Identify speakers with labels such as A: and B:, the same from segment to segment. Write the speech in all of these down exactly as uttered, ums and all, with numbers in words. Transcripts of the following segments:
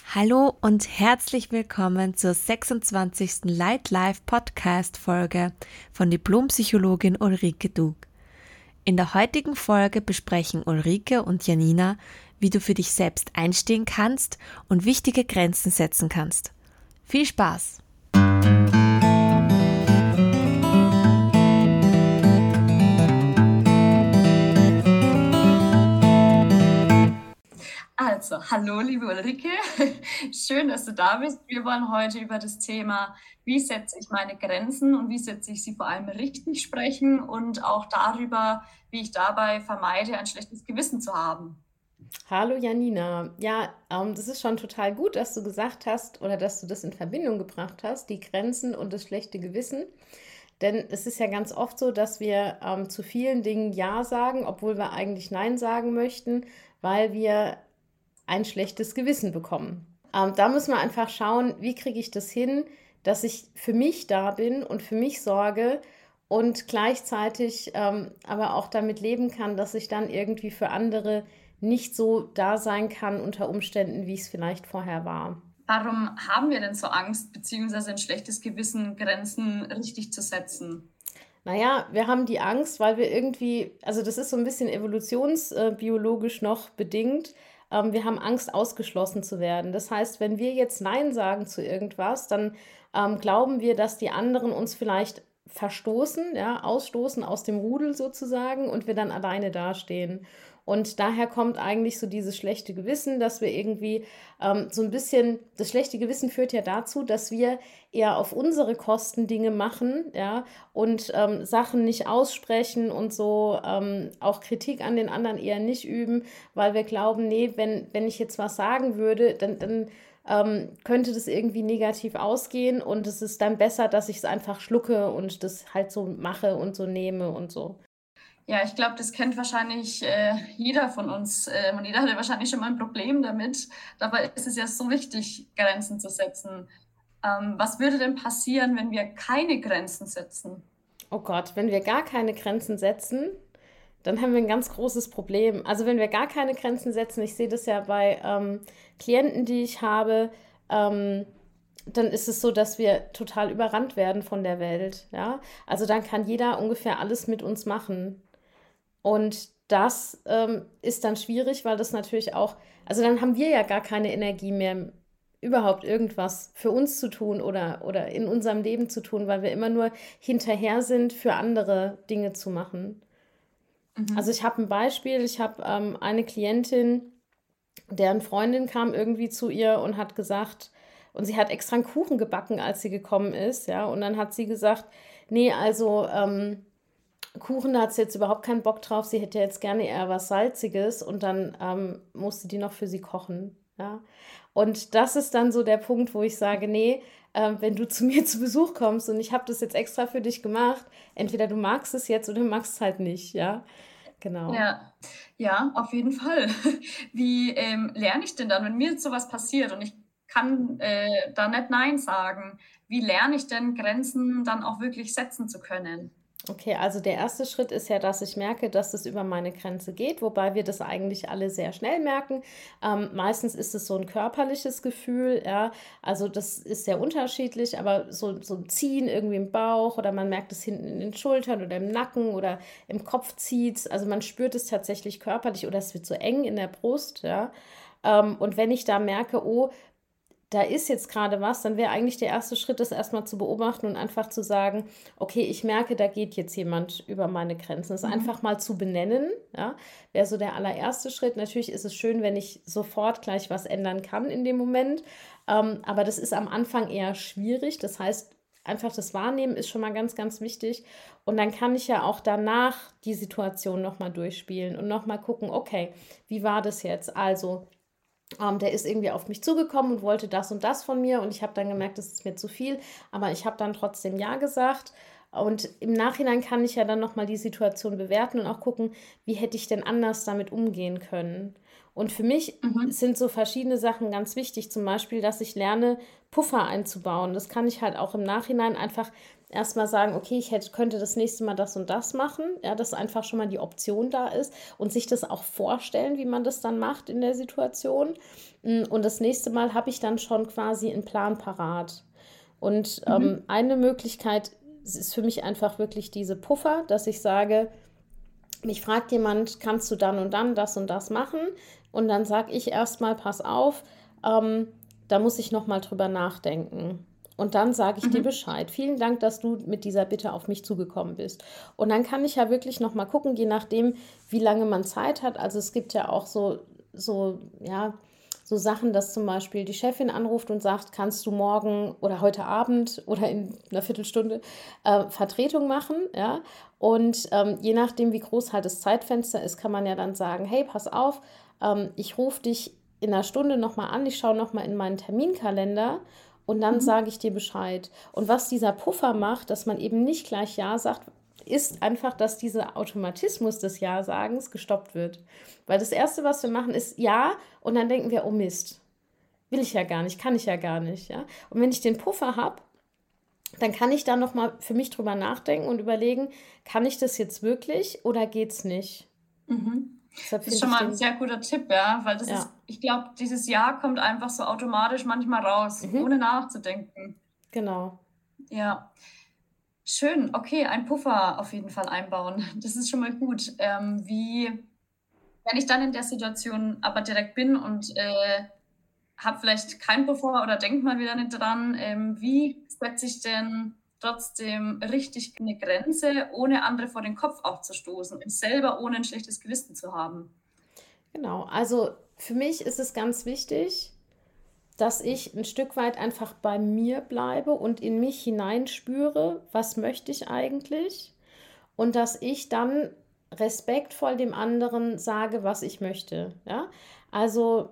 A: Hallo und herzlich willkommen zur sechsundzwanzigsten Light Life Podcast Folge von Diplompsychologin Ulrike Dug. In der heutigen Folge besprechen Ulrike und Janina, wie du für dich selbst einstehen kannst und wichtige Grenzen setzen kannst. Viel Spaß!
B: Also, hallo liebe Ulrike, schön, dass du da bist. Wir wollen heute über das Thema, wie setze ich meine Grenzen und wie setze ich sie vor allem richtig sprechen und auch darüber, wie ich dabei vermeide, ein schlechtes Gewissen zu haben.
C: Hallo Janina. Ja, ähm, das ist schon total gut, dass du gesagt hast oder dass du das in Verbindung gebracht hast, die Grenzen und das schlechte Gewissen. Denn es ist ja ganz oft so, dass wir ähm, zu vielen Dingen Ja sagen, obwohl wir eigentlich Nein sagen möchten, weil wir ein schlechtes Gewissen bekommen. Ähm, da müssen wir einfach schauen, wie kriege ich das hin, dass ich für mich da bin und für mich sorge und gleichzeitig ähm, aber auch damit leben kann, dass ich dann irgendwie für andere nicht so da sein kann unter Umständen, wie es vielleicht vorher war.
B: Warum haben wir denn so Angst, beziehungsweise ein schlechtes Gewissen, Grenzen richtig zu setzen?
C: Naja, wir haben die Angst, weil wir irgendwie, also das ist so ein bisschen evolutionsbiologisch noch bedingt, ähm, wir haben Angst, ausgeschlossen zu werden. Das heißt, wenn wir jetzt Nein sagen zu irgendwas, dann ähm, glauben wir, dass die anderen uns vielleicht verstoßen, ja, ausstoßen aus dem Rudel sozusagen und wir dann alleine dastehen. Und daher kommt eigentlich so dieses schlechte Gewissen, dass wir irgendwie ähm, so ein bisschen, das schlechte Gewissen führt ja dazu, dass wir eher auf unsere Kosten Dinge machen, ja, und ähm, Sachen nicht aussprechen und so ähm, auch Kritik an den anderen eher nicht üben, weil wir glauben, nee, wenn, wenn ich jetzt was sagen würde, dann, dann ähm, könnte das irgendwie negativ ausgehen und es ist dann besser, dass ich es einfach schlucke und das halt so mache und so nehme und so.
B: Ja, ich glaube, das kennt wahrscheinlich äh, jeder von uns äh, und jeder hatte wahrscheinlich schon mal ein Problem damit. Dabei ist es ja so wichtig, Grenzen zu setzen. Ähm, was würde denn passieren, wenn wir keine Grenzen setzen?
C: Oh Gott, wenn wir gar keine Grenzen setzen, dann haben wir ein ganz großes Problem. Also wenn wir gar keine Grenzen setzen, ich sehe das ja bei ähm, Klienten, die ich habe, ähm, dann ist es so, dass wir total überrannt werden von der Welt. Ja? Also dann kann jeder ungefähr alles mit uns machen. Und das ähm, ist dann schwierig, weil das natürlich auch, also dann haben wir ja gar keine Energie mehr, überhaupt irgendwas für uns zu tun oder, oder in unserem Leben zu tun, weil wir immer nur hinterher sind, für andere Dinge zu machen. Also
B: Mhm.
C: ich habe ein Beispiel, ich habe ähm, eine Klientin, deren Freundin kam irgendwie zu ihr und hat gesagt, und sie hat extra einen Kuchen gebacken, als sie gekommen ist, ja, und dann hat sie gesagt, nee, also ähm, Kuchen, da hat sie jetzt überhaupt keinen Bock drauf, sie hätte jetzt gerne eher was Salziges und dann ähm, musste die noch für sie kochen, ja. Und das ist dann so der Punkt, wo ich sage, nee, ähm, wenn du zu mir zu Besuch kommst und ich habe das jetzt extra für dich gemacht, entweder du magst es jetzt oder du magst es halt nicht, ja, genau.
B: Ja, ja, auf jeden Fall. Wie ähm, lerne ich denn dann, wenn mir jetzt sowas passiert und ich kann äh, da nicht Nein sagen, wie lerne ich denn, Grenzen dann auch wirklich setzen zu können?
C: Okay, also der erste Schritt ist ja, dass ich merke, dass es über meine Grenze geht, wobei wir das eigentlich alle sehr schnell merken. Ähm, meistens ist es so ein körperliches Gefühl, ja, also das ist sehr unterschiedlich, aber so, so ein Ziehen irgendwie im Bauch oder man merkt es hinten in den Schultern oder im Nacken oder im Kopf zieht, also man spürt es tatsächlich körperlich oder es wird so eng in der Brust, ja. Ähm, und wenn ich da merke, oh, da ist jetzt gerade was, dann wäre eigentlich der erste Schritt, das erstmal zu beobachten und einfach zu sagen, okay, ich merke, da geht jetzt jemand über meine Grenzen. Das
B: Mhm.
C: einfach mal zu benennen, ja, wäre so der allererste Schritt. Natürlich ist es schön, wenn ich sofort gleich was ändern kann in dem Moment, ähm, aber das ist am Anfang eher schwierig. Das heißt, einfach das Wahrnehmen ist schon mal ganz, ganz wichtig. Und dann kann ich ja auch danach die Situation nochmal durchspielen und nochmal gucken, okay, wie war das jetzt? Also, ähm, der ist irgendwie auf mich zugekommen und wollte das und das von mir und ich habe dann gemerkt, das ist mir zu viel, aber ich habe dann trotzdem ja gesagt. Und im Nachhinein kann ich ja dann nochmal die Situation bewerten und auch gucken, wie hätte ich denn anders damit umgehen können. Und für mich
B: Mhm.
C: sind so verschiedene Sachen ganz wichtig, zum Beispiel, dass ich lerne, Puffer einzubauen. Das kann ich halt auch im Nachhinein einfach erstmal sagen, okay, ich hätte, könnte das nächste Mal das und das machen, ja, dass einfach schon mal die Option da ist und sich das auch vorstellen, wie man das dann macht in der Situation. Mm, Und das nächste Mal habe ich dann schon quasi einen Plan parat. Und ähm,
B: Mhm.
C: eine Möglichkeit ist für mich einfach wirklich diese Puffer, dass ich sage, mich fragt jemand, kannst du dann und dann das und das machen? Und dann sage ich erstmal, pass auf, ähm, da muss ich nochmal drüber nachdenken. Und dann sage ich dir
B: Mhm.
C: Bescheid. Vielen Dank, dass du mit dieser Bitte auf mich zugekommen bist. Und dann kann ich ja wirklich nochmal gucken, je nachdem, wie lange man Zeit hat. Also es gibt ja auch so, so, ja, so Sachen, dass zum Beispiel die Chefin anruft und sagt, kannst du morgen oder heute Abend oder in einer Viertelstunde äh, Vertretung machen, ja. Und ähm, je nachdem, wie groß halt das Zeitfenster ist, kann man ja dann sagen, hey, pass auf, ähm, ich rufe dich in einer Stunde nochmal an, ich schaue nochmal in meinen Terminkalender und dann
B: Mhm.
C: sage ich dir Bescheid. Und was dieser Puffer macht, dass man eben nicht gleich Ja sagt, ist einfach, dass dieser Automatismus des Ja-Sagens gestoppt wird. Weil das Erste, was wir machen, ist Ja und dann denken wir, oh Mist, will ich ja gar nicht, kann ich ja gar nicht. Ja? Und wenn ich den Puffer habe, dann kann ich da nochmal für mich drüber nachdenken und überlegen, kann ich das jetzt wirklich oder geht's nicht?
B: Mhm.
C: Deshalb
B: Das ist
C: finde
B: schon
C: ich
B: mal ein
C: den,
B: sehr guter Tipp, ja, weil das ist,
C: ja,
B: ich glaube, dieses Ja kommt einfach so automatisch manchmal raus,
C: mhm,
B: ohne nachzudenken.
C: genau.
B: Ja, schön. Okay, ein Puffer auf jeden Fall einbauen. Das ist schon mal gut. Ähm, wie, wenn ich dann in der Situation aber direkt bin und äh, habe vielleicht keinen Puffer oder denke mal wieder nicht dran, ähm, wie setze ich denn trotzdem richtig eine Grenze, ohne andere vor den Kopf aufzustoßen und selber ohne ein schlechtes Gewissen zu haben?
C: Genau. Also für mich ist es ganz wichtig, dass ich ein Stück weit einfach bei mir bleibe und in mich hineinspüre, was möchte ich eigentlich? Und dass ich dann respektvoll dem anderen sage, was ich möchte. Ja? Also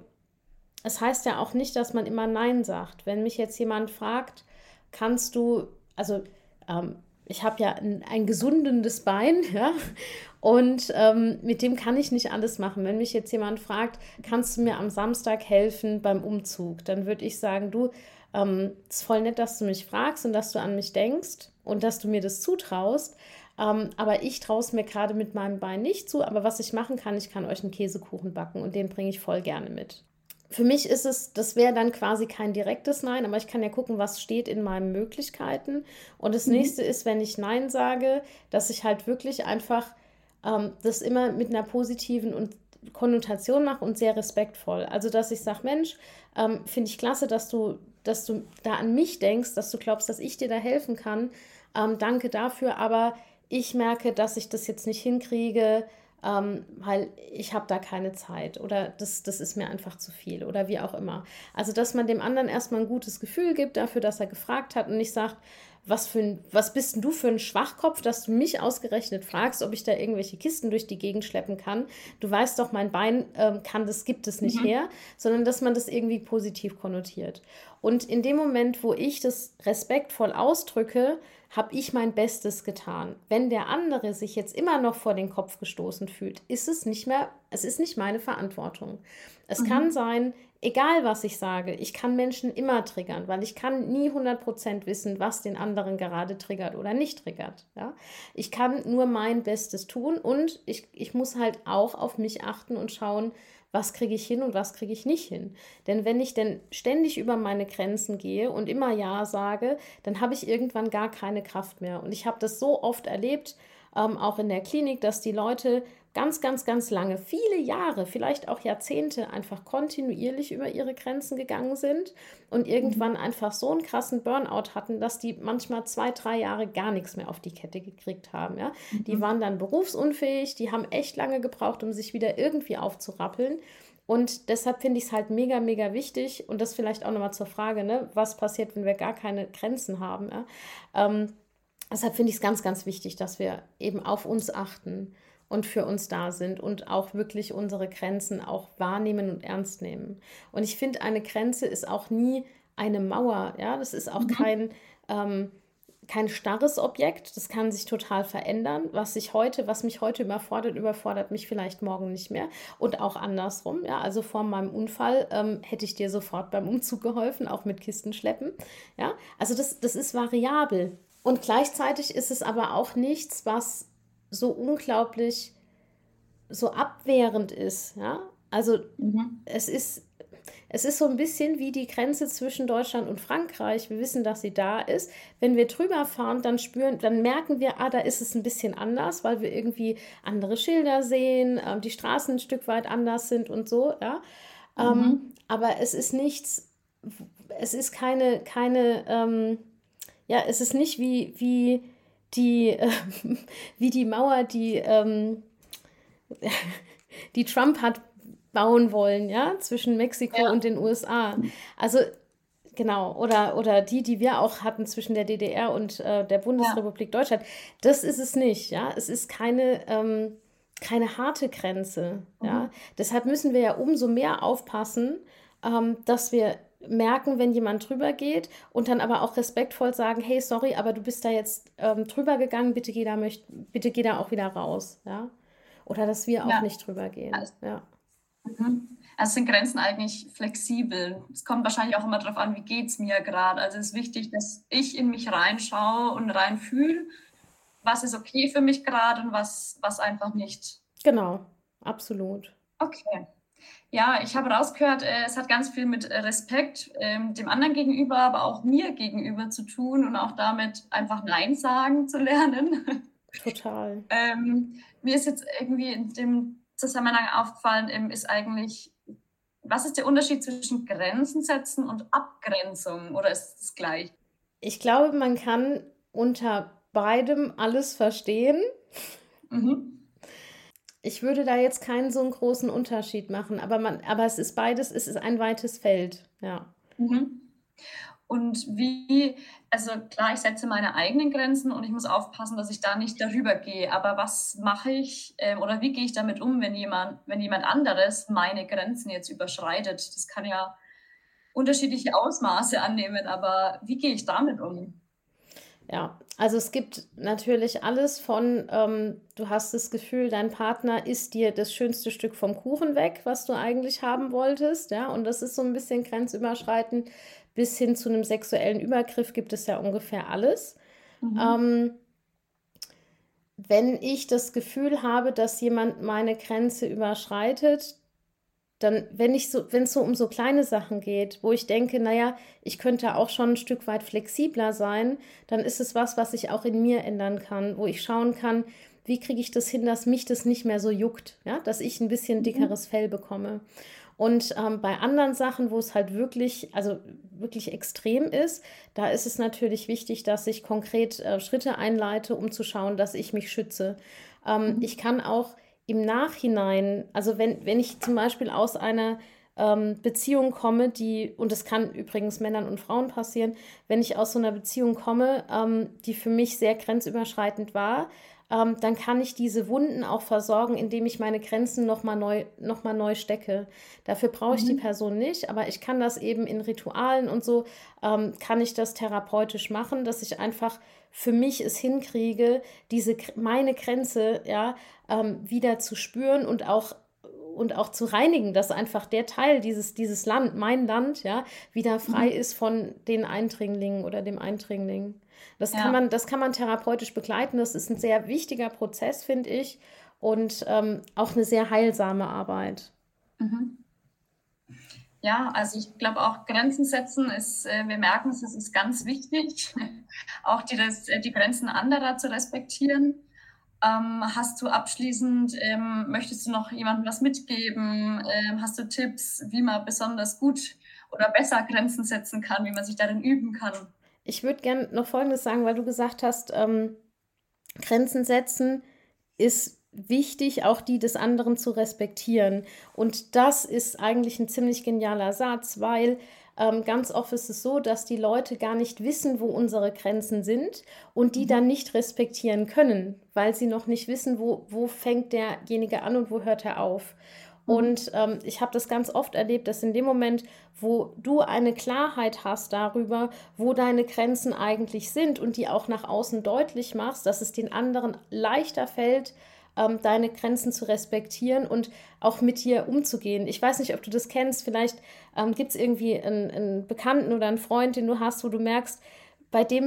C: es heißt ja auch nicht, dass man immer Nein sagt. Wenn mich jetzt jemand fragt, kannst du, also ähm, ich habe ja ein, ein gesundendes Bein, ja, und ähm, mit dem kann ich nicht alles machen. Wenn mich jetzt jemand fragt, kannst du mir am Samstag helfen beim Umzug, dann würde ich sagen, du, ähm, es ist voll nett, dass du mich fragst und dass du an mich denkst und dass du mir das zutraust. Ähm, aber ich traue es mir gerade mit meinem Bein nicht zu. Aber was ich machen kann, ich kann euch einen Käsekuchen backen und den bringe ich voll gerne mit. Für mich ist es, das wäre dann quasi kein direktes Nein, aber ich kann ja gucken, was steht in meinen Möglichkeiten. Und das nächste
B: Mhm.
C: ist, wenn ich Nein sage, dass ich halt wirklich einfach ähm, das immer mit einer positiven und Konnotation mache und sehr respektvoll. Also, dass ich sage, Mensch, ähm, finde ich klasse, dass du, dass du da an mich denkst, dass du glaubst, dass ich dir da helfen kann. Ähm, danke dafür, aber ich merke, dass ich das jetzt nicht hinkriege, ähm, weil ich habe da keine Zeit oder das, das ist mir einfach zu viel oder wie auch immer. Also, dass man dem anderen erstmal ein gutes Gefühl gibt dafür, dass er gefragt hat und nicht sagt, was, für ein, was bist denn du für ein Schwachkopf, dass du mich ausgerechnet fragst, ob ich da irgendwelche Kisten durch die Gegend schleppen kann. Du weißt doch, mein Bein ähm, kann das, gibt es nicht
B: Mhm.
C: her, sondern dass man das irgendwie positiv konnotiert. Und in dem Moment, wo ich das respektvoll ausdrücke, habe ich mein Bestes getan. Wenn der andere sich jetzt immer noch vor den Kopf gestoßen fühlt, ist es nicht mehr, es ist nicht meine Verantwortung. Es kann
B: Mhm.
C: sein, egal was ich sage, ich kann Menschen immer triggern, weil ich kann nie hundert Prozent wissen, was den anderen gerade triggert oder nicht triggert. Ja? Ich kann nur mein Bestes tun und ich, ich muss halt auch auf mich achten und schauen, was kriege ich hin und was kriege ich nicht hin. Denn wenn ich denn ständig über meine Grenzen gehe und immer Ja sage, dann habe ich irgendwann gar keine Kraft mehr. Und ich habe das so oft erlebt, ähm, auch in der Klinik, dass die Leute ganz, ganz, ganz lange, viele Jahre, vielleicht auch Jahrzehnte einfach kontinuierlich über ihre Grenzen gegangen sind und
B: Mhm.
C: irgendwann einfach so einen krassen Burnout hatten, dass die manchmal zwei, drei Jahre gar nichts mehr auf die Kette gekriegt haben. Ja? Die
B: Mhm.
C: waren dann berufsunfähig, die haben echt lange gebraucht, um sich wieder irgendwie aufzurappeln. Und deshalb finde ich es halt mega, mega wichtig und das vielleicht auch nochmal zur Frage, ne, was passiert, wenn wir gar keine Grenzen haben. Ja? Ähm, Deshalb finde ich es ganz, ganz wichtig, dass wir eben auf uns achten und für uns da sind und auch wirklich unsere Grenzen auch wahrnehmen und ernst nehmen. Und ich finde, eine Grenze ist auch nie eine Mauer. Ja, das ist auch
B: Mhm.
C: kein, ähm, kein starres Objekt. Das kann sich total verändern. Was sich heute, was mich heute überfordert, überfordert mich vielleicht morgen nicht mehr. Und auch andersrum. Ja, also vor meinem Unfall ähm, hätte ich dir sofort beim Umzug geholfen, auch mit Kisten schleppen. Ja, also das, das ist variabel. Und gleichzeitig ist es aber auch nichts, was so unglaublich so abwehrend ist, ja. Also
B: Mhm.
C: es ist, es ist so ein bisschen wie die Grenze zwischen Deutschland und Frankreich. Wir wissen, dass sie da ist. Wenn wir drüber fahren, dann spüren, dann merken wir, ah, da ist es ein bisschen anders, weil wir irgendwie andere Schilder sehen, ähm, die Straßen ein Stück weit anders sind und so, ja. Ähm,
B: Mhm.
C: aber es ist nichts, es ist keine, keine, ähm, ja, es ist nicht wie, wie die, äh, wie die Mauer, die, ähm, die Trump hat bauen wollen, ja, zwischen Mexiko und
B: Ja.
C: den U S A. Also genau, oder, oder die, die wir auch hatten zwischen der D D R und äh, der
B: Ja.
C: Bundesrepublik Deutschland. Das ist es nicht, ja. Es ist keine, ähm, keine harte Grenze, ja.
B: Mhm.
C: Deshalb müssen wir ja umso mehr aufpassen, ähm, dass wir merken, wenn jemand drüber geht und dann aber auch respektvoll sagen, hey, sorry, aber du bist da jetzt ähm, drüber gegangen, bitte geh da, möcht, bitte geh da auch wieder raus, ja. Oder dass wir auch
B: Ja.
C: nicht drüber gehen,
B: Also,
C: ja.
B: mhm. Also sind Grenzen eigentlich flexibel. Es kommt wahrscheinlich auch immer darauf an, wie geht es mir gerade. Also es ist wichtig, dass ich in mich reinschaue und reinfühle, was ist okay für mich gerade und was, was einfach nicht.
C: Genau, absolut.
B: Okay. Ja, ich habe rausgehört, äh, es hat ganz viel mit äh, Respekt ähm, dem anderen gegenüber, aber auch mir gegenüber zu tun und auch damit einfach Nein sagen zu lernen.
C: Total.
B: ähm, mir ist jetzt irgendwie in dem Zusammenhang aufgefallen, ähm, ist eigentlich, was ist der Unterschied zwischen Grenzen setzen und Abgrenzung? Oder ist es gleich?
C: Ich glaube, man kann unter beidem alles verstehen.
B: Mhm.
C: Ich würde da jetzt keinen so einen großen Unterschied machen, aber man, aber es ist beides, es ist ein weites Feld, ja.
B: Mhm. Und wie, also klar, ich setze meine eigenen Grenzen und ich muss aufpassen, dass ich da nicht darüber gehe. Aber was mache ich ähm, oder wie gehe ich damit um, wenn jemand, wenn jemand anderes meine Grenzen jetzt überschreitet? Das kann ja unterschiedliche Ausmaße annehmen, aber wie gehe ich damit um?
C: Ja, also es gibt natürlich alles von, ähm, du hast das Gefühl, dein Partner isst dir das schönste Stück vom Kuchen weg, was du eigentlich haben wolltest, ja, und das ist so ein bisschen grenzüberschreitend, bis hin zu einem sexuellen Übergriff gibt es ja ungefähr alles.
B: Mhm.
C: Ähm, wenn ich das Gefühl habe, dass jemand meine Grenze überschreitet, dann, wenn ich so, wenn es so um so kleine Sachen geht, wo ich denke, naja, ich könnte auch schon ein Stück weit flexibler sein, dann ist es was, was ich auch in mir ändern kann, wo ich schauen kann, wie kriege ich das hin, dass mich das nicht mehr so juckt, ja, dass ich ein bisschen
B: Mhm.
C: dickeres Fell bekomme. Und ähm, bei anderen Sachen, wo es halt wirklich, also wirklich extrem ist, da ist es natürlich wichtig, dass ich konkret äh, Schritte einleite, um zu schauen, dass ich mich schütze. Ähm,
B: Mhm.
C: ich kann auch im Nachhinein, also wenn, wenn ich zum Beispiel aus einer ähm, Beziehung komme, die, und das kann übrigens Männern und Frauen passieren, wenn ich aus so einer Beziehung komme, ähm, die für mich sehr grenzüberschreitend war, ähm, dann kann ich diese Wunden auch versorgen, indem ich meine Grenzen nochmal neu, noch mal neu stecke. Dafür brauche ich die
B: Mhm.
C: Person nicht, aber ich kann das eben in Ritualen und so, ähm, kann ich das therapeutisch machen, dass ich einfach für mich es hinkriege, diese meine Grenze, ja, ähm, wieder zu spüren und auch und auch zu reinigen, dass einfach der Teil dieses, dieses Land, mein Land, ja, wieder frei
B: Mhm.
C: ist von den Eindringlingen oder dem Eindringling. Das kann
B: Ja.
C: man, das kann man therapeutisch begleiten. Das ist ein sehr wichtiger Prozess, finde ich, und ähm, auch eine sehr heilsame Arbeit.
B: Mhm. Ja, also ich glaube auch Grenzen setzen ist, äh, wir merken es, es ist ganz wichtig, auch die, das, äh, die Grenzen anderer zu respektieren. Ähm, hast du abschließend, ähm, möchtest du noch jemandem was mitgeben? Ähm, hast du Tipps, wie man besonders gut oder besser Grenzen setzen kann, wie man sich darin üben kann?
C: Ich würde gerne noch Folgendes sagen, weil du gesagt hast, ähm, Grenzen setzen ist wichtig, auch die des anderen zu respektieren. Und das ist eigentlich ein ziemlich genialer Satz, weil ähm, ganz oft ist es so, dass die Leute gar nicht wissen, wo unsere Grenzen sind und die dann
B: Mhm.
C: nicht respektieren können, weil sie noch nicht wissen, wo, wo fängt derjenige an und wo hört er auf.
B: Mhm.
C: Und ähm, ich habe das ganz oft erlebt, dass in dem Moment, wo du eine Klarheit hast darüber, wo deine Grenzen eigentlich sind und die auch nach außen deutlich machst, dass es den anderen leichter fällt, ähm, deine Grenzen zu respektieren und auch mit dir umzugehen. Ich weiß nicht, ob du das kennst, vielleicht ähm, gibt es irgendwie einen, einen Bekannten oder einen Freund, den du hast, wo du merkst, bei dem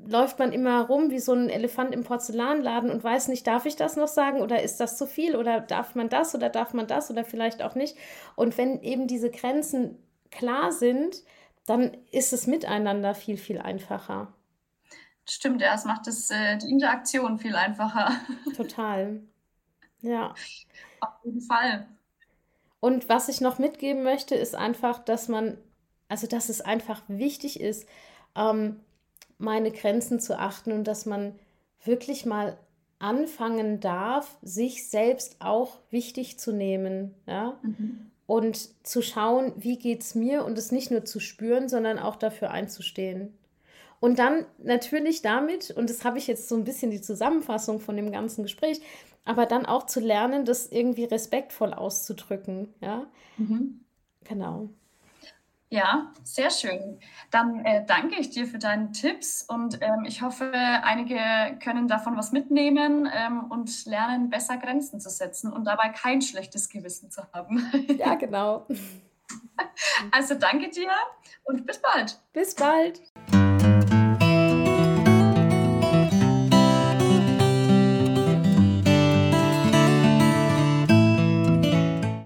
C: läuft man immer rum wie so ein Elefant im Porzellanladen und weiß nicht, darf ich das noch sagen oder ist das zu viel oder darf man das oder darf man das oder vielleicht auch nicht. Und wenn eben diese Grenzen klar sind, dann ist es miteinander viel, viel einfacher.
B: Stimmt, ja, es macht das, äh, die Interaktion viel einfacher.
C: Total. Ja.
B: Auf jeden Fall.
C: Und was ich noch mitgeben möchte, ist einfach, dass man, also dass es einfach wichtig ist, ähm, meine Grenzen zu achten und dass man wirklich mal anfangen darf, sich selbst auch wichtig zu nehmen, ja,
B: Mhm.
C: und zu schauen, wie geht es mir und es nicht nur zu spüren, sondern auch dafür einzustehen. Und dann natürlich damit, und das habe ich jetzt so ein bisschen die Zusammenfassung von dem ganzen Gespräch, aber dann auch zu lernen, das irgendwie respektvoll auszudrücken, ja,
B: Mhm.
C: genau.
B: Ja, sehr schön. Dann äh, danke ich dir für deine Tipps und ähm, ich hoffe, einige können davon was mitnehmen ähm, und lernen, besser Grenzen zu setzen und dabei kein schlechtes Gewissen zu haben.
C: Ja, genau.
B: Also danke dir und bis bald.
C: Bis bald.